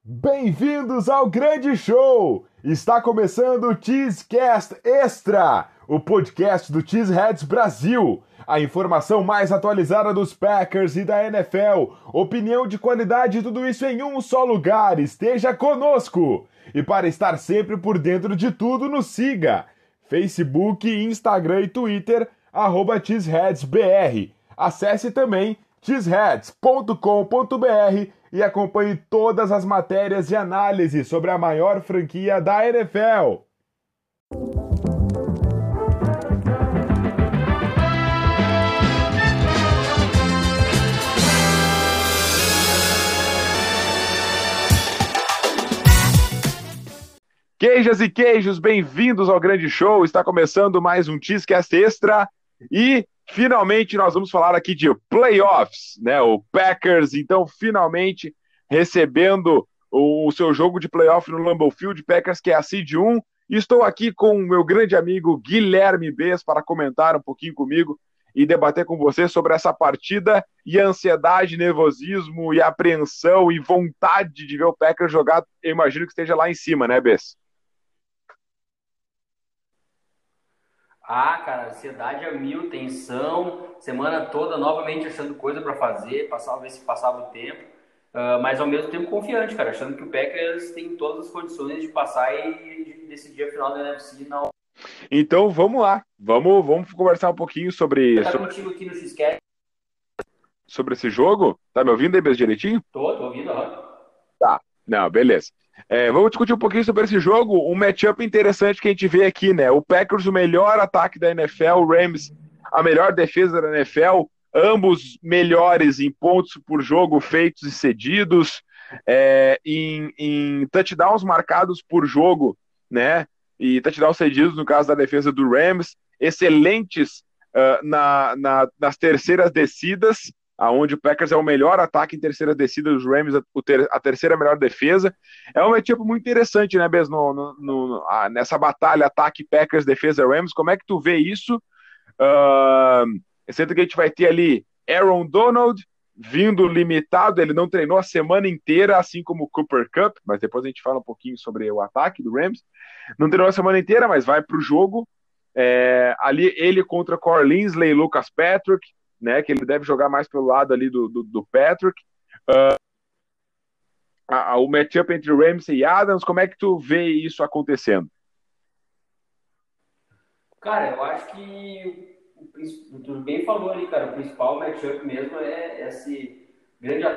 Bem-vindos ao grande show! Está começando o Cheesecast Extra, o podcast do Cheeseheads Brasil. A informação mais atualizada dos Packers e da NFL, opinião de qualidade e tudo isso em um só lugar. Esteja conosco! E para estar sempre por dentro de tudo, nos siga. Facebook, Instagram e Twitter, @CheeseheadsBR. Acesse também cheeseheads.com.br e acompanhe todas as matérias e análises sobre a maior franquia da NFL. Queijas e queijos, bem-vindos ao grande show. Está começando mais um Cheesecast Extra e finalmente nós vamos falar aqui de playoffs, né? O Packers, então, finalmente recebendo o seu jogo de playoff no Lambeau Field, Packers que é a Seed 1. E estou aqui com o meu grande amigo Guilherme Bess para comentar um pouquinho comigo e debater com você sobre essa partida e a ansiedade, nervosismo e apreensão e vontade de ver o Packers jogar. Eu imagino que esteja lá em cima, né, Bess? Cara, ansiedade a mil, tensão, semana toda novamente achando coisa para fazer, ver se passava o tempo, mas ao mesmo tempo confiante, cara, achando que o Packers tem todas as condições de passar e de decidir a final da NFC. Não. Então vamos lá, vamos conversar um pouquinho sobre Contigo aqui no Xcast. Sobre esse jogo. Tá me ouvindo aí, Bess, direitinho? Tô ouvindo, ó. Tá, não, beleza. Vamos discutir um pouquinho sobre esse jogo, um matchup interessante que a gente vê aqui, né? O Packers, o melhor ataque da NFL, o Rams, a melhor defesa da NFL, ambos melhores em pontos por jogo feitos e cedidos, em touchdowns marcados por jogo, né? E touchdowns cedidos, no caso da defesa do Rams, excelentes nas terceiras descidas, aonde o Packers é o melhor ataque em terceira descida, os Rams a terceira melhor defesa. É um matchup muito interessante, né, Bez, nessa batalha ataque Packers, defesa Rams. Como é que tu vê isso? Sendo que a gente vai ter ali Aaron Donald vindo limitado, ele não treinou a semana inteira, assim como o Cooper Kupp, mas depois a gente fala um pouquinho sobre o ataque do Rams. Não treinou a semana inteira, mas vai pro jogo. Ali ele contra Corey Linsley e Lucas Patrick, né, que ele deve jogar mais pelo lado ali do Patrick. O matchup entre Ramsey e Adams, como é que tu vê isso acontecendo? Cara, eu acho que tu bem falou ali, cara, o principal matchup mesmo é esse grande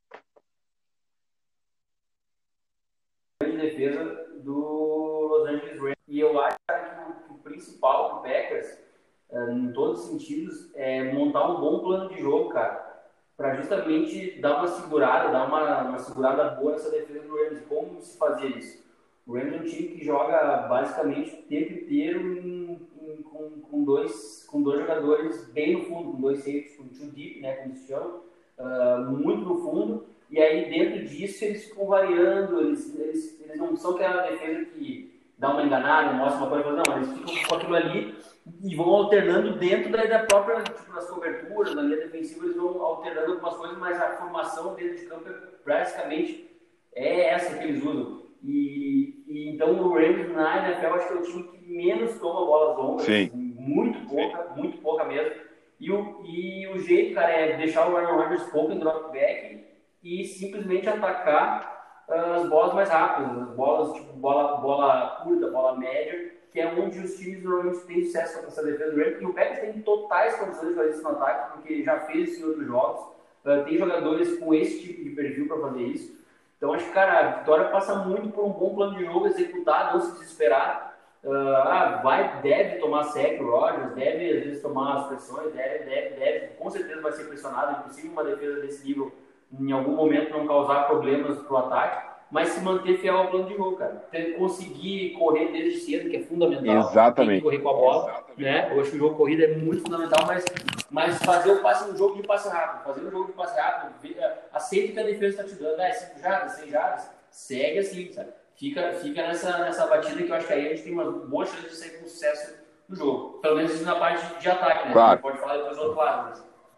defesa do Los Angeles Rams. E eu acho, cara, que o principal do Packers, em todos os sentidos, é montar um bom plano de jogo, cara, para justamente dar uma segurada, uma segurada boa nessa defesa do Rams. Como se fazer isso? O Rams é um time que joga basicamente o tempo inteiro com dois jogadores bem no fundo, com dois safeties, com two deep, né, como se chama, muito no fundo. E aí, dentro disso, eles ficam variando, eles não são aquela defesa que dá uma enganada, mostra uma coisa, não, eles ficam com aquilo ali e vão alternando dentro da própria, tipo, das coberturas, na linha defensiva, eles vão alternando algumas coisas, mas a formação dentro de campo basicamente é essa que eles usam. E então o Rams na NFL acho que é o time que menos toma bolas longas, muito pouca mesmo. E o jeito, cara, é deixar o Aaron Rodgers pouco em drop back e simplesmente atacar as bolas mais rápidas, as bolas tipo bola curta, bola média, que é onde os times normalmente têm sucesso com essa defesa do Rams. E o Packers tem totais condições de fazer isso no ataque, porque já fez isso em outros jogos. Tem jogadores com esse tipo de perfil para fazer isso. Então acho que, cara, a vitória passa muito por um bom plano de jogo, executar, não se desesperar. Deve tomar sec o Rodgers, deve às vezes tomar as pressões, deve, com certeza vai ser pressionado. É impossível uma defesa desse nível em algum momento não causar problemas pro ataque, mas se manter fiel ao plano de jogo, cara. conseguir correr desde cedo, que é fundamental. Exatamente. Tem que correr com a bola, né? Eu acho que o jogo corrida é muito fundamental, mas fazer o passe, um jogo de passe rápido, aceita que a defesa está te dando, 5 jardas, 6 jardas, segue assim, sabe? Fica nessa batida que eu acho que aí a gente tem uma boa chance de sair com sucesso no jogo. Pelo menos na parte de ataque, né? Claro. A gente pode falar depois do outro lado, mas...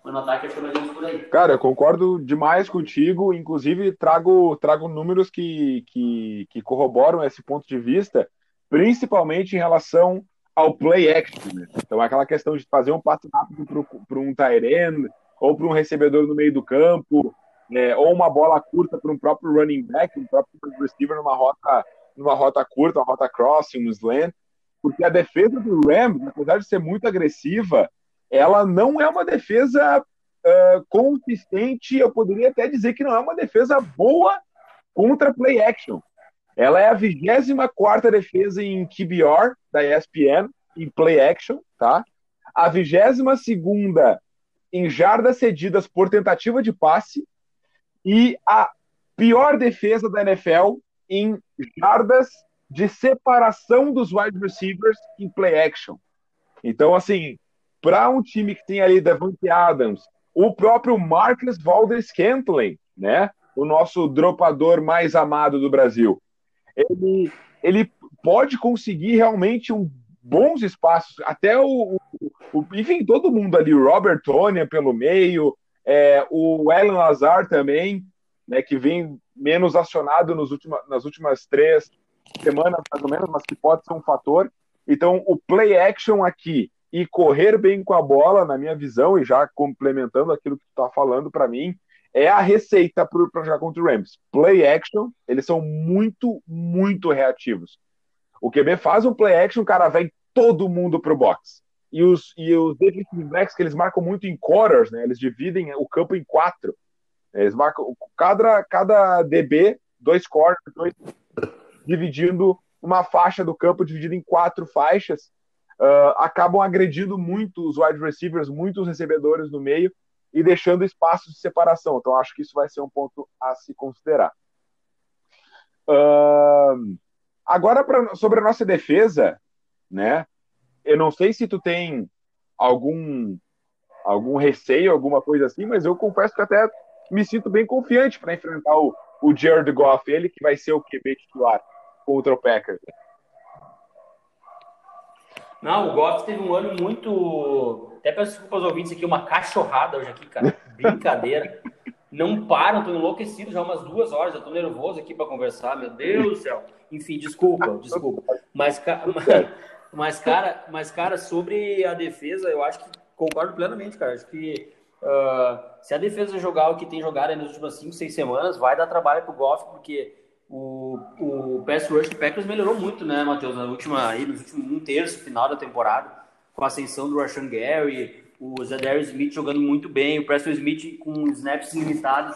Mas no ataque acho que é mais ou menos por aí. Cara, eu concordo demais contigo, inclusive trago números que corroboram esse ponto de vista, principalmente em relação ao play action, né? Então, aquela questão de fazer um passe rápido para um tight end, ou para um recebedor no meio do campo, né? Ou uma bola curta para um próprio running back, um próprio receiver numa rota curta, uma rota crossing, um slant, porque a defesa do Rams, apesar de ser muito agressiva, ela não é uma defesa consistente, eu poderia até dizer que não é uma defesa boa contra play action. Ela é a 24ª defesa em QBR da ESPN, em play action, tá? A 22ª em jardas cedidas por tentativa de passe e a pior defesa da NFL em jardas de separação dos wide receivers em play action. Então, assim, para um time que tem ali Davante Adams, o próprio Marcus Valdes-Scantling, né? O nosso dropador mais amado do Brasil. Ele pode conseguir realmente bons espaços, até enfim, todo mundo ali, o Robert Tonyan pelo meio, o Alan Lazar também, né, que vem menos acionado nas últimas 3 semanas, mais ou menos, mas que pode ser um fator. Então, o play action aqui e correr bem com a bola, na minha visão, e já complementando aquilo que tu tá falando para mim, é a receita para jogar contra o Rams. Play action, eles são muito, muito reativos. O QB faz um play action, cara, vem todo mundo pro box. E os defensive backs, que eles marcam muito em quarters, né? Eles dividem o campo em 4. Eles marcam cada DB, 2 quarters, dividindo uma faixa do campo, dividida em 4 faixas. Acabam agredindo muito os wide receivers, muitos recebedores no meio e deixando espaços de separação. Então, acho que isso vai ser um ponto a se considerar. Agora, sobre a nossa defesa, né? Eu não sei se tu tem algum receio, alguma coisa assim, mas eu confesso que até me sinto bem confiante para enfrentar o Jared Goff, ele que vai ser o QB titular contra o Packers. Não, o Goff teve um ano muito. Até peço desculpa aos ouvintes aqui, uma cachorrada hoje aqui, cara. Brincadeira. Não param, tô enlouquecido já umas 2 horas. Eu tô nervoso aqui para conversar, meu Deus do céu. Enfim, desculpa. Mas, cara, sobre a defesa, eu acho que concordo plenamente, cara. Acho que se a defesa jogar o que tem jogado aí nas últimas 5, 6 semanas, vai dar trabalho pro Goff, porque o pass rush do Packers melhorou muito, né, Matheus? Nos últimos 1/3 final da temporada, com a ascensão do Rashan Gary, o Zadarius Smith jogando muito bem, o Preston Smith com snaps limitados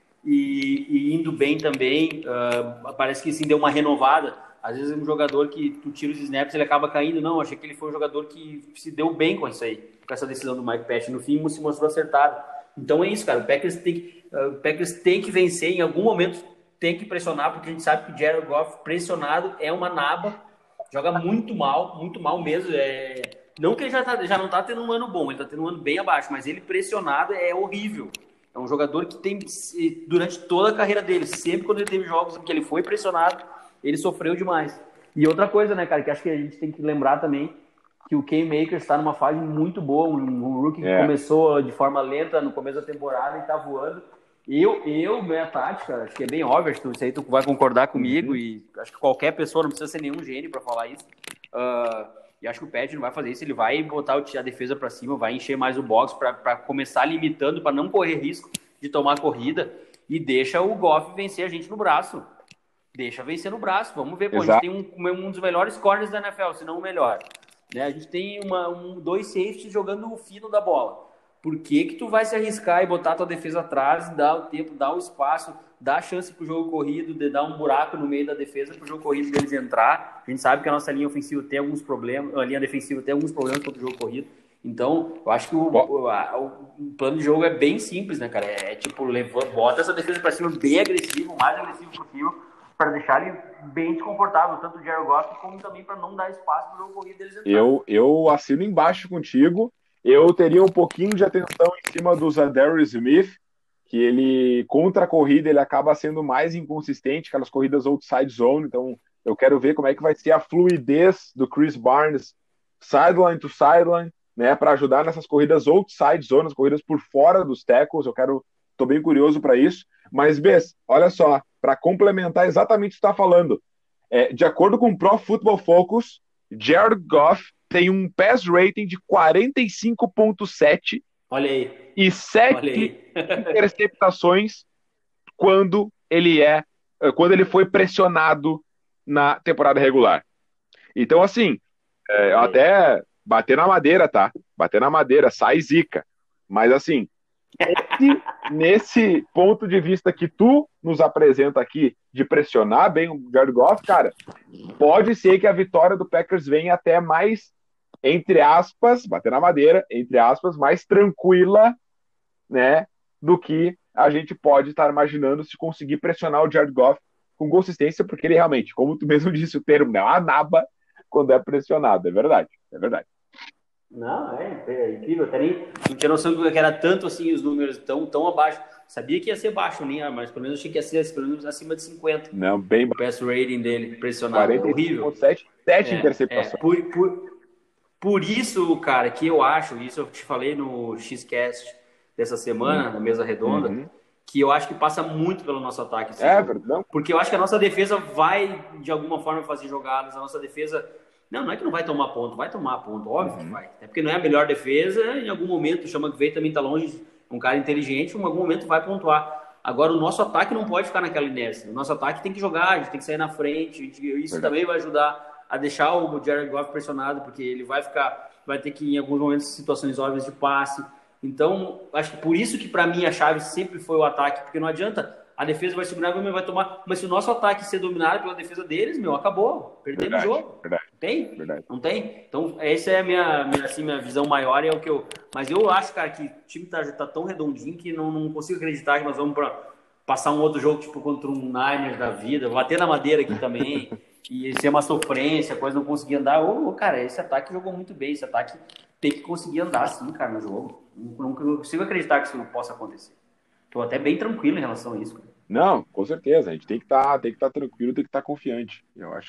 e indo bem também. Parece que sim, deu uma renovada. Às vezes um jogador que tu tira os snaps, ele acaba caindo. Não, achei que ele foi um jogador que se deu bem com isso aí, com essa decisão do Mike Patch. No fim, se mostrou acertado. Então é isso, cara. O Packers tem que vencer em algum momento, tem que pressionar, porque a gente sabe que o Jared Goff pressionado é uma naba, joga muito mal mesmo. Não que ele já não tá tendo um ano bom, ele tá tendo um ano bem abaixo, mas ele pressionado é horrível. É um jogador que tem, durante toda a carreira dele, sempre quando ele teve jogos em que ele foi pressionado, ele sofreu demais. E outra coisa, né, cara, que acho que a gente tem que lembrar também, que o Cam Akers está numa fase muito boa, um rookie que começou de forma lenta no começo da temporada e tá voando. Minha tática, acho que é bem óbvio, acho que isso aí tu vai concordar comigo, e acho que qualquer pessoa, não precisa ser nenhum gênio para falar isso, e acho que o Pat não vai fazer isso, ele vai botar a defesa para cima, vai encher mais o box para começar limitando, para não correr risco de tomar corrida, e deixa o Goff vencer a gente no braço. Deixa vencer no braço, vamos ver, pô, a gente tem um dos melhores corners da NFL, se não o melhor. Né? A gente tem 2 safeties jogando o fino da bola. Por que tu vai se arriscar e botar a tua defesa atrás, dar o tempo, dar o espaço, dar a chance pro jogo corrido, de dar um buraco no meio da defesa pro jogo corrido deles entrar? A gente sabe que a nossa linha ofensiva tem alguns problemas, a linha defensiva tem alguns problemas contra o jogo corrido. Então, eu acho que o plano de jogo é bem simples, né, cara? Tipo, bota essa defesa pra cima bem agressivo, o mais agressivo possível, para deixar ele bem desconfortável, tanto o Jared Goff como também para não dar espaço pro jogo corrido deles entrar. Eu assino embaixo contigo. Eu teria um pouquinho de atenção em cima do Zadarius Smith, que ele, contra a corrida, ele acaba sendo mais inconsistente, aquelas corridas outside zone. Então, eu quero ver como é que vai ser a fluidez do Chris Barnes, sideline to sideline, né, para ajudar nessas corridas outside zone, as corridas por fora dos tackles. Tô bem curioso para isso. Mas, Bess, olha só, para complementar exatamente o que você está falando, de acordo com o Pro Football Focus, Jared Goff tem um pass rating de 45,7 Olha aí, e olha 7 aí. interceptações quando ele foi pressionado na temporada regular. Então, assim, Olha aí. até bater na madeira, tá? Bater na madeira, sai zica. Mas, assim, nesse ponto de vista que tu nos apresenta aqui, de pressionar bem o Jared Goff, cara, pode ser que a vitória do Packers venha até mais, entre aspas, bater na madeira, entre aspas, mais tranquila, né, do que a gente pode estar imaginando se conseguir pressionar o Jared Goff com consistência, porque ele realmente, como tu mesmo disse o termo, né, a naba quando é pressionado. É verdade, é verdade. Não, é incrível. Até nem não tinha noção que era tanto assim os números tão abaixo. Sabia que ia ser baixo, né? Mas pelo menos achei que ia ser pelo menos acima de 50. Não, bem O pass rating dele, pressionado. É horrível. 45,7, 7 interceptações. Por isso, cara, que eu acho, isso eu te falei no Xcast dessa semana, na mesa redonda, Uhum. que eu acho que passa muito pelo nosso ataque esse É, jogo. não, Porque eu acho que a nossa defesa vai, de alguma forma, fazer jogadas. A nossa defesa. Não é que não vai tomar ponto, vai tomar ponto, óbvio que vai. É porque não é a melhor defesa, em algum momento o Chama que veio também tá longe, um cara inteligente, em algum momento vai pontuar. Agora, o nosso ataque não pode ficar naquela inércia. O nosso ataque tem que jogar, a gente tem que sair na frente. Isso verdade. também vai ajudar a deixar o Jared Goff pressionado, porque ele vai ter que, em alguns momentos, situações óbvias de passe. Então, acho que por isso que, para mim, a chave sempre foi o ataque, porque não adianta, a defesa vai segurar, o vai tomar, mas se o nosso ataque ser dominado pela defesa deles, acabou, perdemos o jogo. Verdade. Não tem? Verdade. Não tem? Então, essa é a minha visão maior, é o que eu... Mas eu acho, cara, que o time tá tão redondinho que não consigo acreditar que nós vamos passar um outro jogo, tipo, contra um Niners da vida, bater na madeira aqui também, e ser uma sofrência, coisa não conseguir andar. Cara, esse ataque jogou muito bem, esse ataque tem que conseguir andar assim, cara, no jogo. Não consigo acreditar que isso possa acontecer. Tô até bem tranquilo em relação a isso, cara. Não, com certeza. A gente tem que estar tranquilo, tem que estar confiante.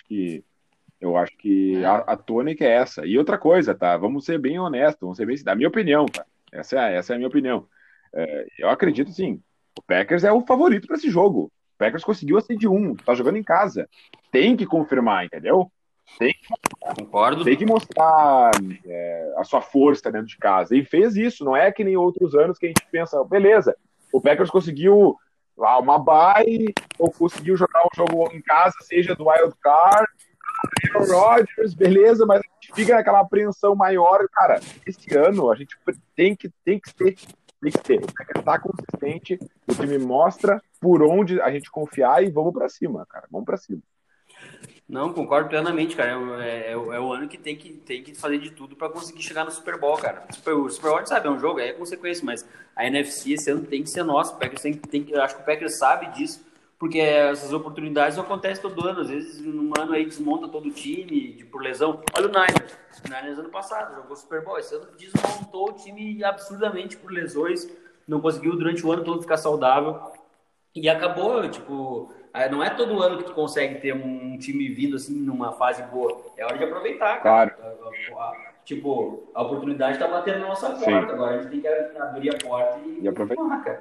Eu acho que a tônica é essa. E outra coisa, tá? Vamos ser bem honestos, vamos ser bem, da minha opinião, tá? Essa é a minha opinião. Eu acredito, sim, o Packers é o favorito para esse jogo. O Packers conseguiu a seed 1, tá jogando em casa. Tem que confirmar, entendeu? Concordo. Tem que mostrar a sua força dentro de casa. E fez isso, não é que nem outros anos que a gente pensa, beleza, o Packers conseguiu lá uma bye, ou conseguiu jogar um jogo em casa, seja do Wild Card, Aaron Rodgers, beleza, mas a gente fica naquela apreensão maior. Cara, esse ano a gente tem que ter. O Packers tá consistente, o time mostra por onde a gente confiar e vamos pra cima, cara. Vamos pra cima. Não, concordo plenamente, cara. É o ano que tem que fazer de tudo para conseguir chegar no Super Bowl, cara. O Super Bowl, sabe, é um jogo, é consequência, mas a NFC esse ano tem que ser nosso. O Packers eu acho que o Packers sabe disso, porque essas oportunidades não acontecem todo ano. Às vezes, num ano aí desmonta todo o time por lesão. Olha o Niners. O Niners ano passado jogou Super Bowl. Esse ano desmontou o time absurdamente por lesões. Não conseguiu durante o ano todo ficar saudável. E acabou, tipo, não é todo ano que tu consegue ter um time vindo assim numa fase boa. É hora de aproveitar, cara. Claro. Tipo, a oportunidade tá batendo na nossa porta. Sim. Agora a gente tem que abrir a porta e aproveitar. cara.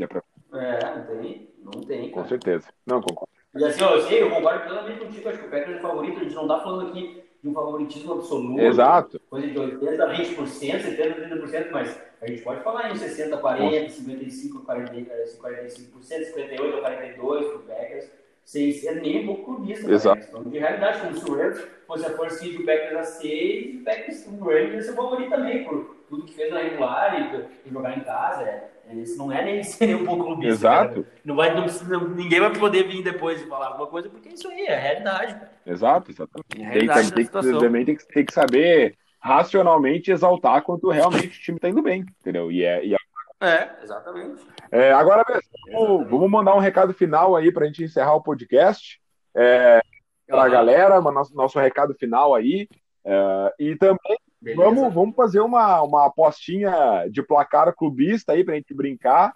Não tem, Com cara. certeza. Não, concordo. E assim, eu concordo plenamente contigo, acho que o Packers é o favorito, a gente não tá falando aqui de um favoritismo absoluto. Exato. Coisa de 80, 20%, 70, 30%, mas a gente pode falar em 60, 40, 55, 45%, 58 ou 42 pro Packers, sem ser nem um pouco clubista. Exato. Então, de realidade, como se o Rams fosse a força do Packers a 6, o Packers, o Rams ia ser o favorito também, por tudo que fez na regular e por jogar em casa. Isso não é nem ser um pouco clubista. Exato. Ninguém vai poder vir depois de falar alguma coisa, porque isso aí é a realidade, cara. Exato, exatamente. É a realidade da situação. Também tem que saber racionalmente exaltar quando realmente o time tá indo bem, entendeu? Exatamente. Agora, vamos mandar um recado final aí pra gente encerrar o podcast. Pra galera, nosso recado final aí. E também vamos fazer uma apostinha de placar clubista aí pra gente brincar.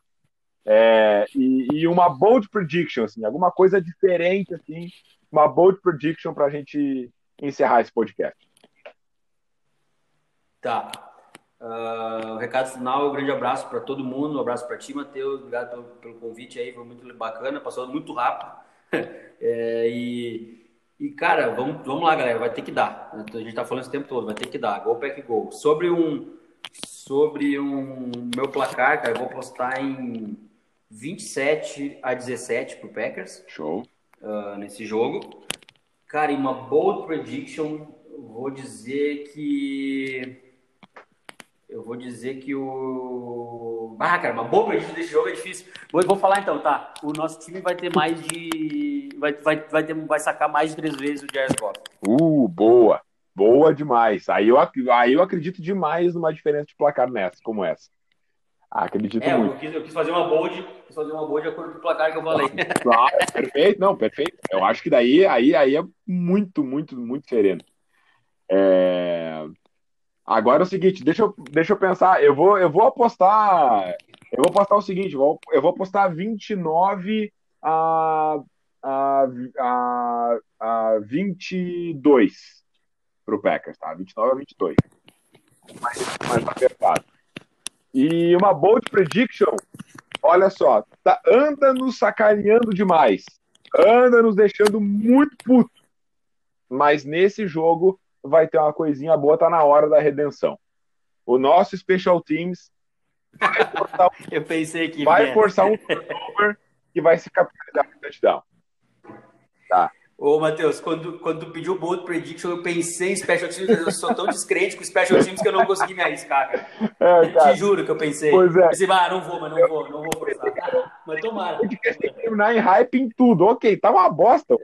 E uma bold prediction, assim, alguma coisa diferente, assim, uma bold prediction pra gente encerrar esse podcast. Tá. O recado final, um grande abraço para todo mundo, um abraço para ti, Matheus, obrigado pelo convite aí, foi muito bacana, passou muito rápido. Cara, vamos lá, galera, vai ter que dar. A gente tá falando esse tempo todo, vai ter que dar. Gol, pack, gol. Sobre um meu placar, cara, eu vou postar em 27-17 pro Packers. Show. Nesse jogo. Cara, em uma bold prediction, vou dizer que o. Cara, uma boa prediction desse jogo é difícil. Vou falar então, tá? O nosso time vai ter mais de. Vai sacar mais de 3 vezes o Jared Goff. Boa. Boa demais. Aí eu acredito demais numa diferença de placar nessa, como essa. Acredito muito. Eu quis fazer uma bold de acordo com o placar que eu falei. Perfeito, não, perfeito. Eu acho que daí aí é muito, muito, muito sereno. Agora é o seguinte, deixa eu pensar. Eu vou apostar. Eu vou apostar o seguinte, eu vou apostar 29 a 22 pro Packers, tá? 29-22. Mais apertado. E uma bold prediction, olha só, anda nos sacaneando demais. Anda nos deixando muito puto. Mas nesse jogo vai ter uma coisinha boa, tá na hora da redenção. O nosso Special Teams Eu pensei que vai forçar um turnover que vai se capitalizar no touchdown. Tá. Ô, Matheus, quando tu pediu o bold prediction, eu pensei em Special Teams, eu sou tão descrente com Special Teams que eu não consegui me arriscar, cara. Cara. Te juro que eu pensei. Pois é. Pensei, não vou forçar. Mas tomara. O podcast tem que terminar em hype em tudo. Ok, tá uma bosta.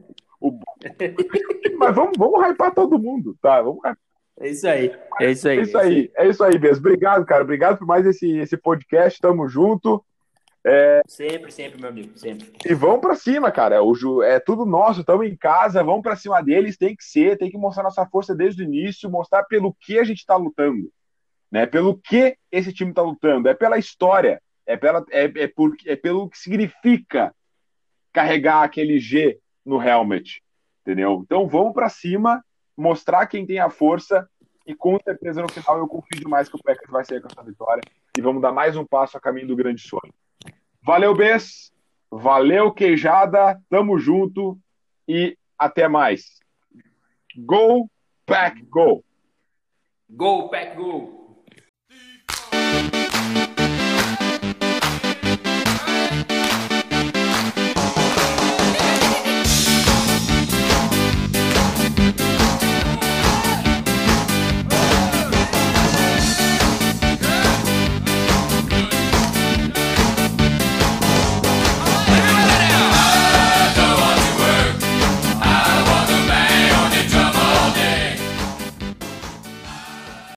Mas vamos hypar todo mundo, tá? Vamos hypar. É isso aí. É isso aí, Bess. Obrigado, cara. Obrigado por mais esse podcast. Tamo junto. Sempre, meu amigo. Sempre. E vamos pra cima, cara. É tudo nosso. Estamos em casa. Vamos pra cima deles. Tem que mostrar nossa força desde o início. Mostrar pelo que a gente tá lutando. Né? Pelo que esse time tá lutando. É pela história. É pelo que significa carregar aquele G no helmet. Entendeu? Então vamos pra cima. Mostrar quem tem a força. E com certeza no final eu confio demais que o Packers vai sair com essa vitória. E vamos dar mais um passo a caminho do grande sonho. Valeu, Bess. Valeu, Queijada. Tamo junto. E até mais. Go, Pack, go. Go, Pack, go.